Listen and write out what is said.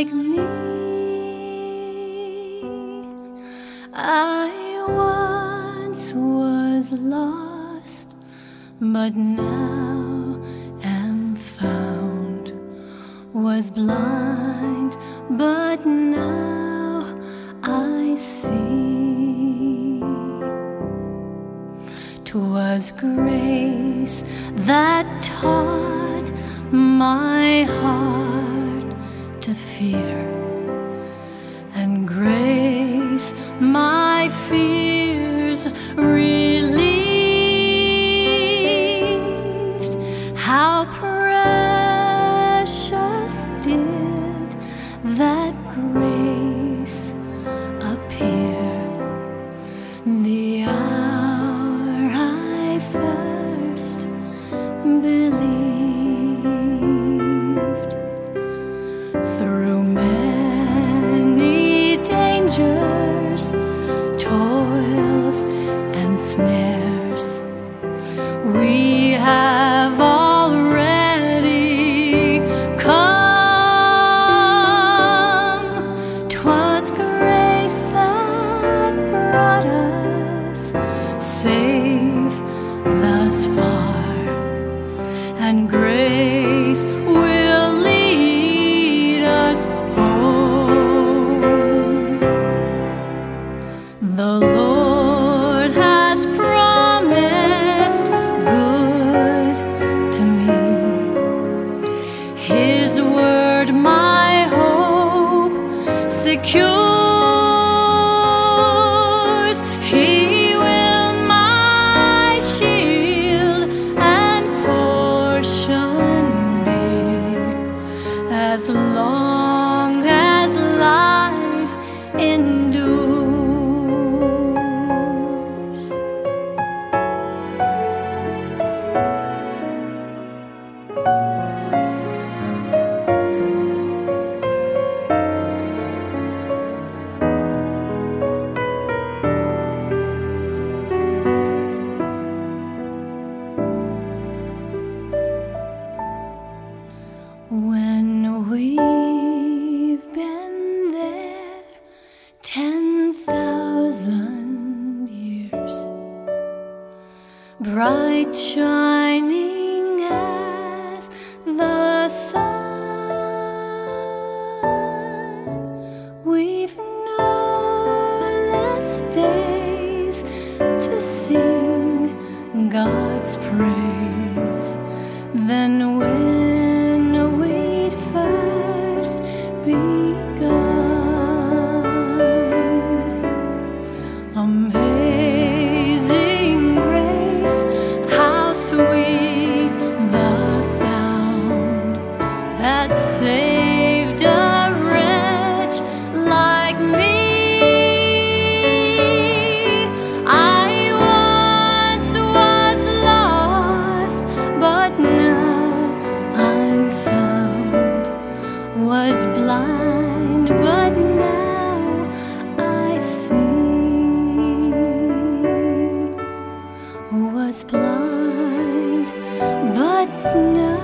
like me. I once was lost, but now am found. Was blind, but now I see. 'Twas grace that taught my heart to fear, and grace my fears relieved. How precious did that grace appear the hour I first believed. Through many dangers, toils and snares, we have already come. 'Twas grace that brought us safe thus far, and grace will lead us home. The Lord has promised good to me. His word my hope secures. He will my shield and portion be, as long as life endures. When we've been there 10,000 years, bright shining as the sun, we've no less days to sing God's praise than when we'd first begun. Amazing grace, how sweet the sound that saved a wretch like me. I once was lost, but now I'm found. Was blind, but now I see. Was blind, but now